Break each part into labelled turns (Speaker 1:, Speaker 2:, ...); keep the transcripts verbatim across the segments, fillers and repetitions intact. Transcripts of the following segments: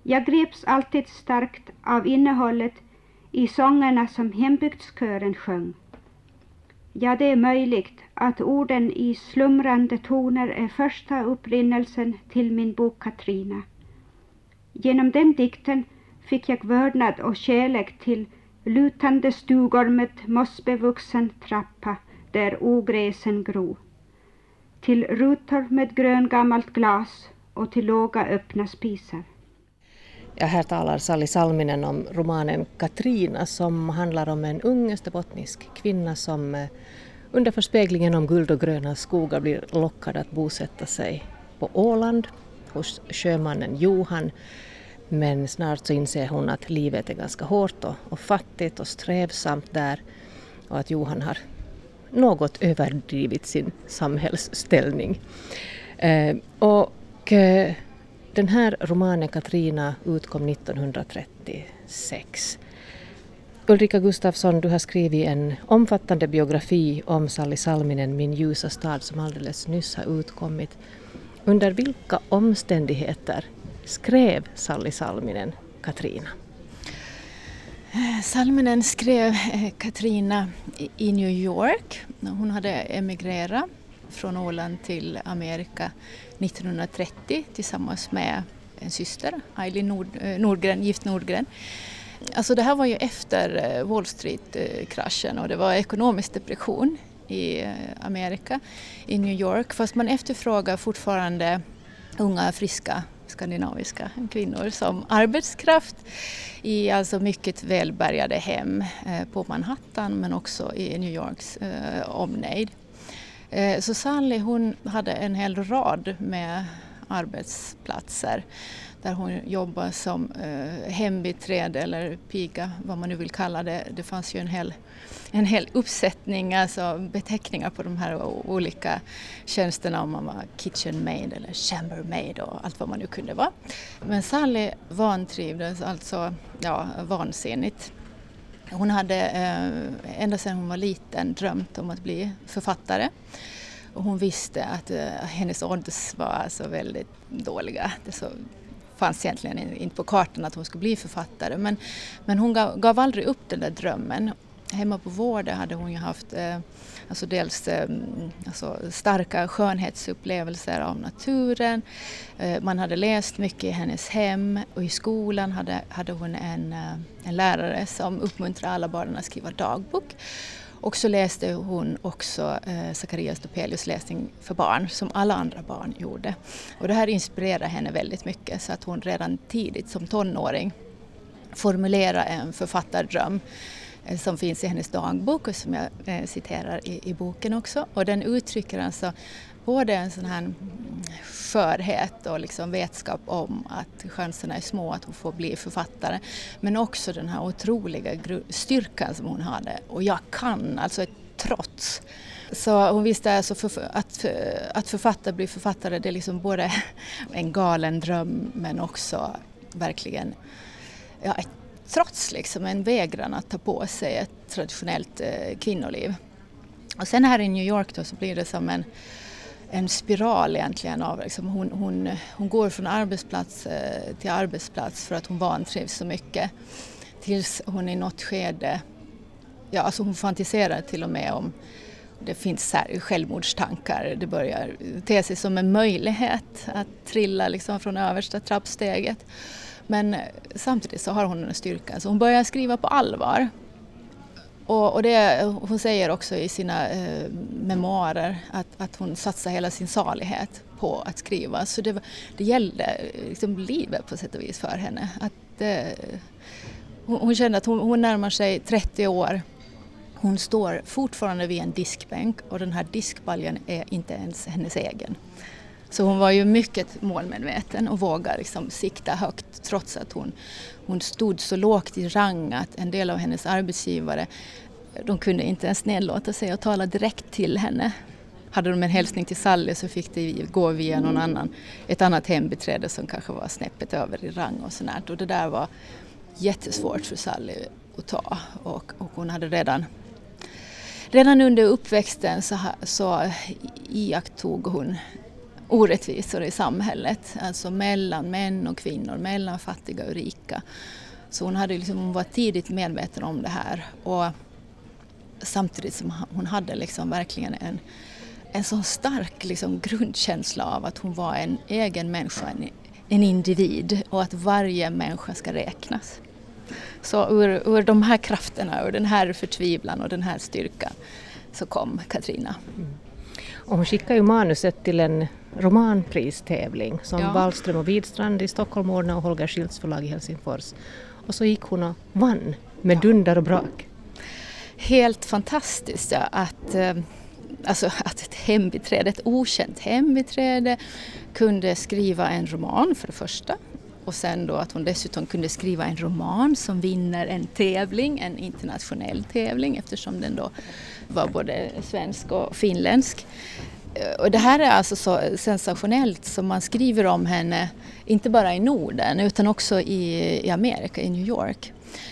Speaker 1: Jag greps alltid starkt av innehållet i sångerna som hembygdskören sjöng. Ja, det är möjligt att orden i slumrande toner är första upprinnelsen till min bok Katrina. Genom den dikten fick jag vördnad och kärlek till lutande stugor med mossbevuxen trappa där ogräsen gro, till rutor med gröngammalt glas och till låga öppna spisar.
Speaker 2: Ja, här talar Sally Salminen om romanen Katrina som handlar om en ung österbottnisk kvinna som under förspeglingen om guld och gröna skogar blir lockad att bosätta sig på Åland hos sjömannen Johan. Men snart så inser hon att livet är ganska hårt och, och fattigt och strävsamt där och att Johan har något överdrivit sin samhällsställning. Eh, och eh, den här romanen Katrina utkom nittonhundratrettiosex. Ulrika Gustafsson, du har skrivit en omfattande biografi om Sally Salminen, Min ljusa stad, som alldeles nyss har utkommit. Under vilka omständigheter skrev Sally Salminen Katrina?
Speaker 3: Salminen skrev Katrina i New York. Hon hade emigrerat från Åland till Amerika nittonhundratrettio tillsammans med en syster, Eileen Nord, Nordgren, gift Nordgren. Alltså det här var ju efter Wall Street-kraschen och det var ekonomisk depression i Amerika, i New York. Fast man efterfrågar fortfarande unga, friska skandinaviska kvinnor som arbetskraft i alltså mycket välbärgade hem på Manhattan men också i New Yorks eh, omnejd. Eh, så Sally, hon hade en hel rad med arbetsplatser där hon jobbade som eh, hembiträde eller piga, vad man nu vill kalla det. Det fanns ju en hel, en hel uppsättning, alltså beteckningar på de här olika tjänsterna, om man var kitchen maid eller chambermaid och allt vad man nu kunde vara. Men Sally vantrivdes alltså ja, vansinnigt. Hon hade eh, ända sedan hon var liten drömt om att bli författare. Och hon visste att eh, hennes odds var alltså väldigt dåliga. Det så fanns egentligen inte på kartan att hon skulle bli författare. Men, men hon gav, gav aldrig upp den där drömmen. Hemma på Vårde hade hon ju haft eh, alltså dels eh, alltså starka skönhetsupplevelser av naturen. Eh, man hade läst mycket i hennes hem och i skolan hade, hade hon en, eh, en lärare som uppmuntrade alla barnen att skriva dagbok. Och så läste hon också eh, Zacharias Topelius läsning för barn som alla andra barn gjorde. Och det här inspirerade henne väldigt mycket så att hon redan tidigt som tonåring formulerade en författardröm eh, som finns i hennes dagbok och som jag eh, citerar i, i boken också. Och den uttrycker alltså både en sån här skörhet och liksom vetskap om att chanserna är små att hon får bli författare. Men också den här otroliga styrkan som hon hade. Och jag kan, alltså ett trots. Så hon visste alltså för, att, för, att författare blir författare, det är liksom både en galen dröm men också verkligen ja, ett trots, liksom, en vägran att ta på sig ett traditionellt eh, kvinnoliv. Och sen här i New York då så blir det som en en spiral egentligen av liksom hon, hon, hon går från arbetsplats eh, till arbetsplats för att hon vantrivs så mycket tills hon i något skede, ja alltså hon fantiserar till och med om det finns så här självmordstankar, det börjar te sig som en möjlighet att trilla liksom från översta trappsteget, men samtidigt så har hon en styrka så hon börjar skriva på allvar. Och, och det, hon säger också i sina eh, memoarer att, att hon satsar hela sin salighet på att skriva. Så det, det gällde liksom livet på sätt och vis för henne. Att, eh, hon, hon kände att hon, hon närmar sig trettio år. Hon står fortfarande vid en diskbänk och den här diskbaljen är inte ens hennes egen. Så hon var ju mycket målmedveten och vågade liksom sikta högt trots att hon, hon stod så lågt i rang att en del av hennes arbetsgivare de kunde inte ens nedlåta sig att tala direkt till henne. Hade de en hälsning till Sally så fick det gå via någon annan, ett annat hembiträde som kanske var snäppet över i rang och sånt. Och det där var jättesvårt för Sally att ta och, och hon hade redan Redan under uppväxten så, så iakttog hon orättvisor i samhället, alltså mellan män och kvinnor, mellan fattiga och rika. Så hon, hade liksom, hon var tidigt medveten om det här, och samtidigt som hon hade liksom verkligen en, en sån stark liksom grundkänsla av att hon var en egen människa, en, en individ, och att varje människa ska räknas. Så ur, ur de här krafterna, ur den här förtvivlan och den här styrkan, så kom Katrina.
Speaker 2: Mm. Och hon skickade ju manuset till en romanpristävling som
Speaker 3: Ja.
Speaker 2: Wallström och Widstrand i Stockholm ordnade och Holger Schilds förlag i Helsingfors. Och så gick hon och vann med dunder och brak.
Speaker 3: Helt fantastiskt, ja, att, eh, alltså, att ett hembiträde, ett okänt hembiträde kunde skriva en roman för det första. Och sen då att hon dessutom kunde skriva en roman som vinner en tävling, en internationell tävling, eftersom den då var både svensk och finländsk. Och det här är alltså så sensationellt som man skriver om henne, inte bara i Norden utan också i, i Amerika, i New York.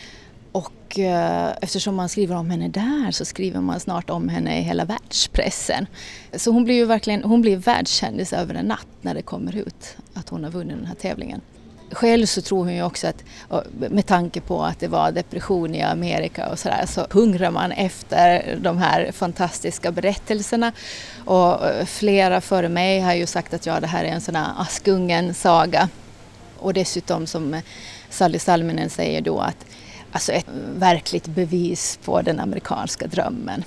Speaker 3: Och eh, eftersom man skriver om henne där så skriver man snart om henne i hela världspressen. Så hon blir ju verkligen, hon blir världskändis över en natt när det kommer ut att hon har vunnit den här tävlingen. Själv så tror hon ju också att, med tanke på att det var depression i Amerika och sådär, så hungrar man efter de här fantastiska berättelserna. Och flera före mig har ju sagt att ja, det här är en sån här Askungen-saga. Och dessutom som Sally Salminen säger då att alltså ett verkligt bevis på den amerikanska drömmen.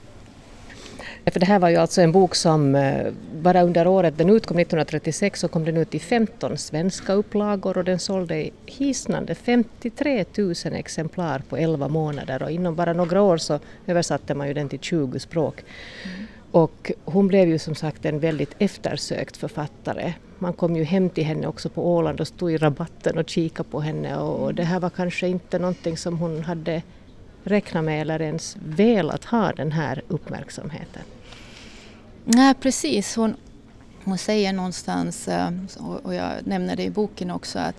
Speaker 2: För det här var ju alltså en bok som bara under året, den utkom nittonhundratrettiosex, så kom den ut i femton svenska upplagor och den sålde i hisnande femtiotre tusen exemplar på elva månader, och inom bara några år så översatte man ju den till tjugo språk. Mm. Och hon blev ju som sagt en väldigt eftersökt författare. Man kom ju hem till henne också på Åland och stod i rabatten och kikade på henne, och det här var kanske inte någonting som hon hade räknat med eller ens velat ha den här uppmärksamheten.
Speaker 3: Nej, precis. Hon, hon säger någonstans, och jag nämner det i boken också, att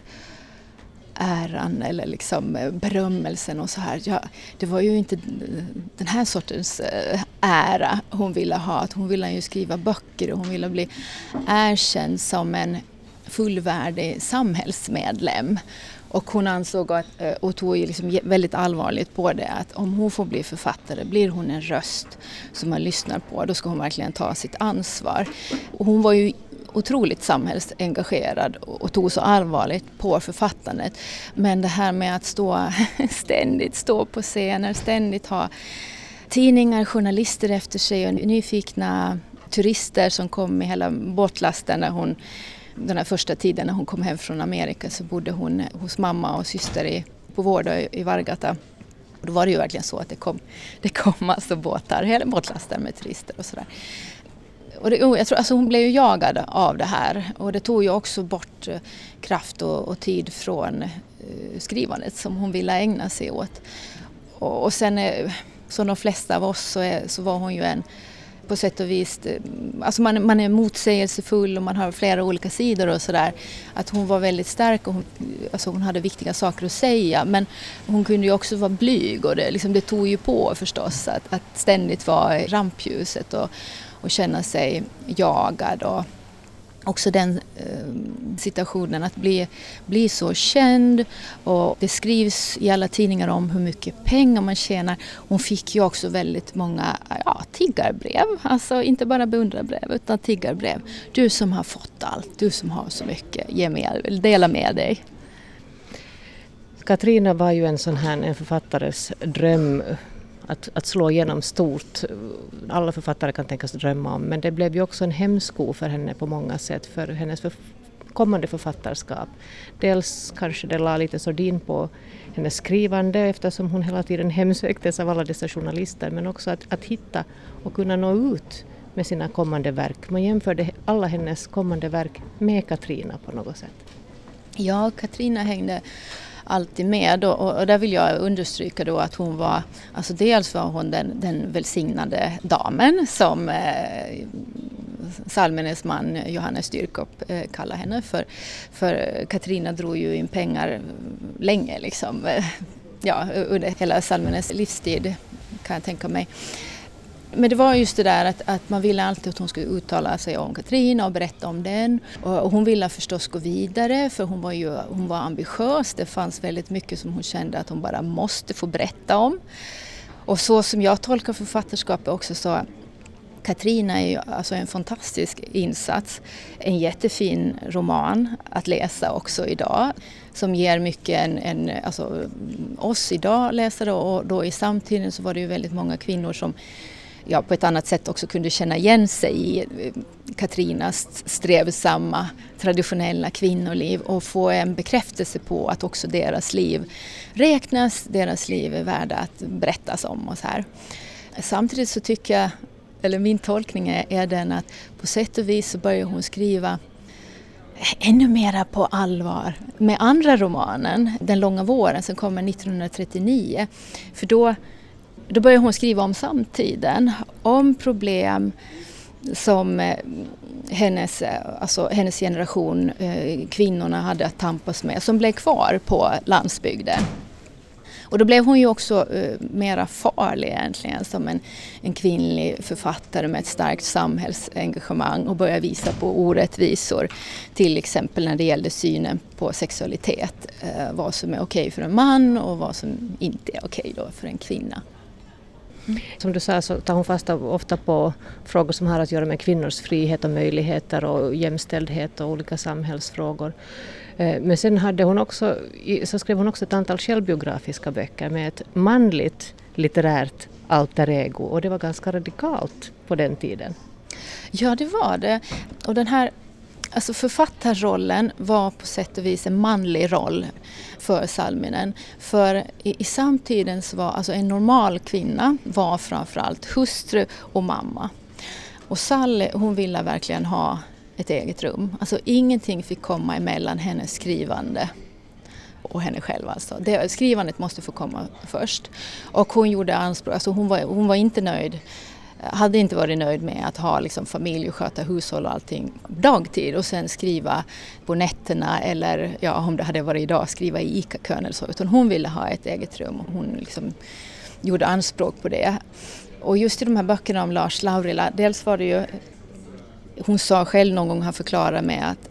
Speaker 3: äran eller liksom berömmelsen och så här, ja, det var ju inte den här sortens ära hon ville ha. Att hon ville ju skriva böcker och hon ville bli erkänd som en fullvärdig samhällsmedlem. Och hon ansåg att, och tog ju liksom väldigt allvarligt på det, att om hon får bli författare, blir hon en röst som man lyssnar på, då ska hon verkligen ta sitt ansvar. Och hon var ju otroligt samhällsengagerad och tog så allvarligt på författandet. Men det här med att stå ständigt stå på scener, ständigt ha tidningar, journalister efter sig och nyfikna turister som kom med hela båtlasten när hon, den här första tiden när hon kom hem från Amerika, så bodde hon hos mamma och syster i, på Vårdö i Vargata. Och då var det ju verkligen så att det kom, det kom alltså båtar, hela båtlaster med turister och sådär. Och det, jag tror, alltså hon blev ju jagad av det här, och det tog ju också bort kraft och, och tid från uh, skrivandet som hon ville ägna sig åt. Och, och sen, uh, som de flesta av oss, så, är, så var hon ju en, på sätt och vis, alltså man, man är motsägelsefull och man har flera olika sidor och sådär. Att hon var väldigt stark och hon, alltså hon hade viktiga saker att säga, men hon kunde ju också vara blyg, och det, liksom, det tog ju på förstås att, att ständigt vara i rampljuset och, och känna sig jagad. Och också den eh, situationen att bli, bli så känd, och det skrivs i alla tidningar om hur mycket pengar man tjänar. Hon fick ju också väldigt många ja, tiggarbrev, alltså inte bara beundrarbrev utan tiggarbrev. Du som har fått allt, du som har så mycket, ge med, dela med dig.
Speaker 2: Katrina var ju en sån här en författares dröm. Att, att slå igenom stort, alla författare kan tänkas drömma om, men det blev ju också en hämsko för henne på många sätt för hennes för, kommande författarskap. Dels kanske det la lite sordin på hennes skrivande eftersom hon hela tiden hemsöktes av alla dessa journalister, men också att, att hitta och kunna nå ut med sina kommande verk. Man jämförde alla hennes kommande verk med Katrina på något sätt.
Speaker 3: Ja, Katrina hängde alltid med, och, och där vill jag understryka då att hon var, alltså dels var hon den, den välsignade damen som eh, Salminens man Johannes Dyrkop eh, kallar henne för, för Katrina drog ju in pengar länge liksom, eh, ja, under hela Salminens livstid kan jag tänka mig. Men det var just det där att, att man ville alltid att hon skulle uttala sig om Katrina och berätta om den. Och, och hon ville förstås gå vidare för hon var ju hon var ambitiös. Det fanns väldigt mycket som hon kände att hon bara måste få berätta om. Och så som jag tolkar författarskapet också så Katrina är ju alltså en fantastisk insats. En jättefin roman att läsa också idag. Som ger mycket en, en, alltså, oss idag läsare och då i samtiden så var det ju väldigt många kvinnor som ja, på ett annat sätt också kunde känna igen sig i Katrinas strävsamma traditionella kvinnoliv och få en bekräftelse på att också deras liv räknas, deras liv är värda att berättas om och så här. Samtidigt så tycker jag, eller min tolkning är, är den att på sätt och vis så börjar hon skriva ännu mera på allvar med andra romanen, Den långa våren som kommer nittonhundratrettionio. För då, då börjar hon skriva om samtiden, om problem som hennes, alltså hennes generation, kvinnorna hade att tampas med, som blev kvar på landsbygden. Och då blev hon ju också uh, mera farlig egentligen som en, en kvinnlig författare med ett starkt samhällsengagemang och började visa på orättvisor. Till exempel när det gällde synen på sexualitet. Uh, vad som är okej för en man och vad som inte är okej då för en kvinna.
Speaker 2: Mm. Som du sa så tar hon fasta ofta på frågor som har att göra med kvinnors frihet och möjligheter och jämställdhet och olika samhällsfrågor. Men sen hade hon också, så skrev hon också ett antal självbiografiska böcker med ett manligt litterärt alter ego och det var ganska radikalt på den tiden.
Speaker 3: Ja, det var det. Och den här alltså författarrollen var på sätt och vis en manlig roll för Salminen. För i, i samtiden så var alltså en normal kvinna var framförallt hustru och mamma. Och Sally, hon ville verkligen ha ett eget rum. Alltså ingenting fick komma emellan hennes skrivande och henne själv alltså. Det, skrivandet måste få komma först. Och hon gjorde anspråk, alltså hon var, hon var inte nöjd, hade inte varit nöjd med att ha liksom familj och sköta hushåll och allting dagtid och sen skriva på nätterna eller ja, om det hade varit idag skriva i ICA-kön eller så. Utan hon ville ha ett eget rum och hon liksom gjorde anspråk på det. Och just i de här böckerna om Lars Laurila, dels var det ju hon sa själv någon gång, har förklarat med att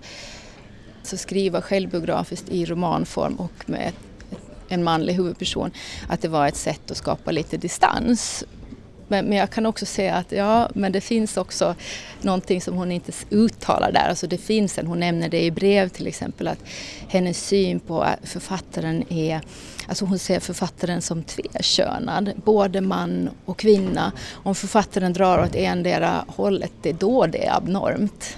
Speaker 3: så skriva självbiografiskt i romanform och med en manlig huvudperson, att det var ett sätt att skapa lite distans. Men, men jag kan också säga att ja, men det finns också någonting som hon inte uttalar där. Alltså det finns en, hon nämner det i brev till exempel, att hennes syn på författaren är, alltså hon ser författaren som tvekönad, både man och kvinna. Om författaren drar åt endera hållet, det är då det är abnormt.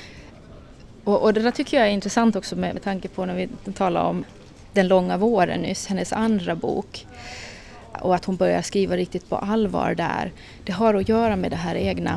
Speaker 3: Och, och det där tycker jag är intressant också med, med tanke på när vi talar om Den långa våren nyss, hennes andra bok. Och att hon börjar skriva riktigt på allvar där. Det har att göra med det här egna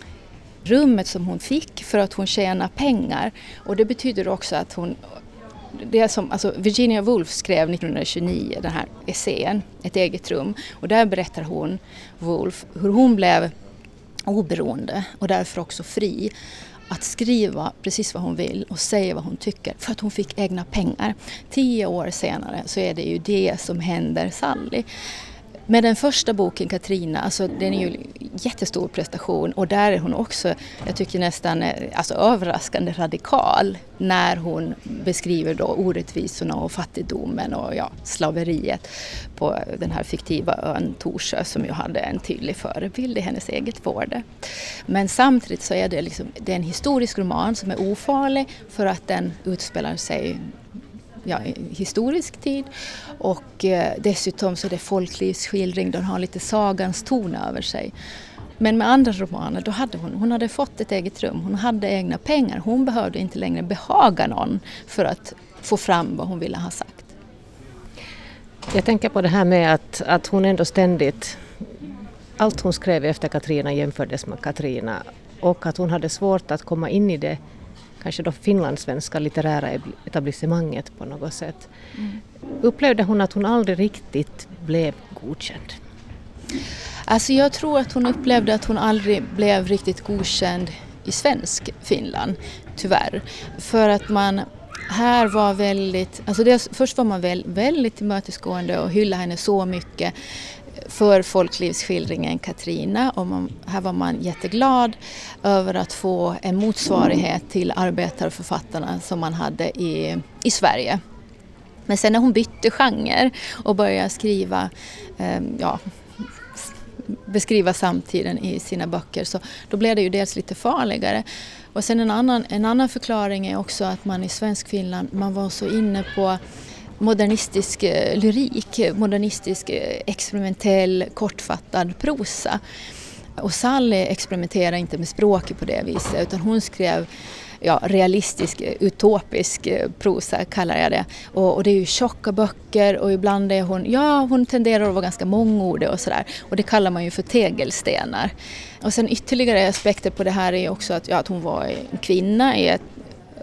Speaker 3: rummet som hon fick för att hon tjänar pengar. Och det betyder också att hon, det är som, alltså Virginia Woolf skrev nittonhundratjugonio den här essän, Ett eget rum. Och där berättar hon, Woolf, hur hon blev oberoende och därför också fri att skriva precis vad hon vill och säga vad hon tycker för att hon fick egna pengar. Tio år senare så är det ju det som händer Sally. Med den första boken, Katrina, alltså den är ju jättestor prestation och där är hon också, jag tycker nästan alltså överraskande radikal när hon beskriver då orättvisorna och fattigdomen och ja, slaveriet på den här fiktiva ön Torsö som ju hade en tydlig förebild i hennes eget vårde. Men samtidigt så är det, liksom, det är en historisk roman som är ofarlig för att den utspelar sig ja, historisk tid och eh, dessutom så är det folklivsskildring, den har lite sagans ton över sig. Men med andra romaner då hade hon, hon hade fått ett eget rum, hon hade egna pengar, hon behövde inte längre behaga någon för att få fram vad hon ville ha sagt.
Speaker 2: Jag tänker på det här med att, att hon ändå ständigt, allt hon skrev efter Katrina jämfördes med Katrina och att hon hade svårt att komma in i det kanske då finlandssvenska litterära etablissemanget på något sätt. Mm. Upplevde hon att hon aldrig riktigt blev godkänd?
Speaker 3: Alltså jag tror att hon upplevde att hon aldrig blev riktigt godkänd i svensk Finland, tyvärr. För att man här var väldigt, alltså det, först var man väl, väldigt tillmötesgående och hyllade henne så mycket. för folklivsskildringen Katrina, och man, här var man jätteglad över att få en motsvarighet till arbetarförfattarna som man hade i, i Sverige. Men sen när hon bytte genre och började skriva, eh, ja, beskriva samtiden i sina böcker, så då blev det ju dels lite farligare. Och sen en annan, en annan förklaring är också att man i svensk Finland, man var så inne på modernistisk lyrik, modernistisk experimentell kortfattad prosa. Och Sally experimenterade inte med språket på det viset, utan hon skrev ja, realistisk, utopisk prosa kallar jag det. Och, och det är ju tjocka böcker, och ibland är hon, ja hon tenderar att vara ganska mångordig och sådär. Och det kallar man ju för tegelstenar. Och sen ytterligare aspekter på det här är också att, ja, att hon var en kvinna i ett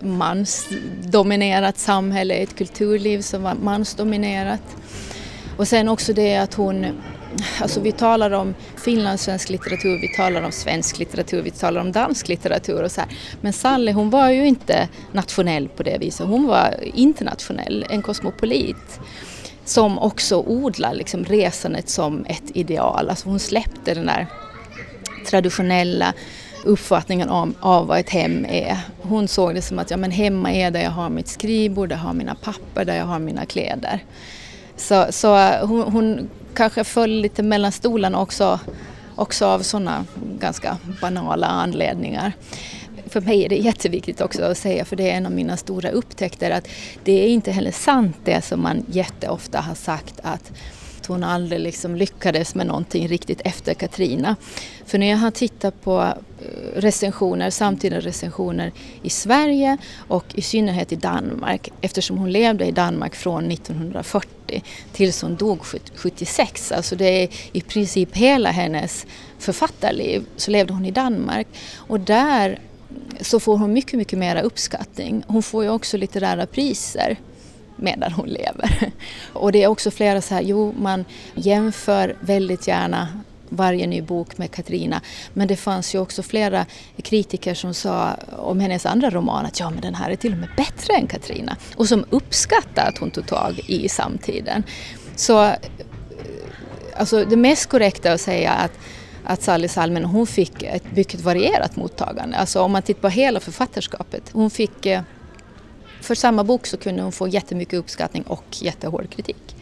Speaker 3: mansdominerat samhälle, ett kulturliv som var mansdominerat. Och sen också det att hon, alltså vi talar om finlandssvensk litteratur, vi talar om svensk litteratur, vi talar om dansk litteratur och så här. Men Sally, hon var ju inte nationell på det viset, hon var internationell, en kosmopolit som också odlar liksom resandet som ett ideal. Alltså hon släppte den där traditionella uppfattningen om, av vad ett hem är. Hon såg det som att ja, men hemma är där jag har mitt skrivbord, där jag har mina papper, där jag har mina kläder. Så, så hon, hon kanske föll lite mellan stolarna också, också av sådana ganska banala anledningar. För mig är det jätteviktigt också att säga, för det är en av mina stora upptäckter, att det är inte heller sant det som man jätteofta har sagt, att hon aldrig liksom lyckades med någonting riktigt efter Katrina. För när jag har tittat på recensioner, samtida recensioner i Sverige och i synnerhet i Danmark, eftersom hon levde i Danmark från nittonhundrafyrtio tills hon dog sjuttiosex, alltså det är i princip hela hennes författarliv så levde hon i Danmark, och där så får hon mycket, mycket mera uppskattning. Hon får ju också litterära priser medan hon lever. Och det är också flera så här, jo man jämför väldigt gärna varje ny bok med Katrina, men det fanns ju också flera kritiker som sa om hennes andra roman att ja men den här är till och med bättre än Katrina, och som uppskattar att hon tog tag i samtiden. Så alltså det mest korrekta att säga att att Sally Salminen, hon fick ett mycket varierat mottagande. Alltså om man tittar på hela författarskapet, hon fick för samma bok så kunde hon få jättemycket uppskattning och jättehård kritik.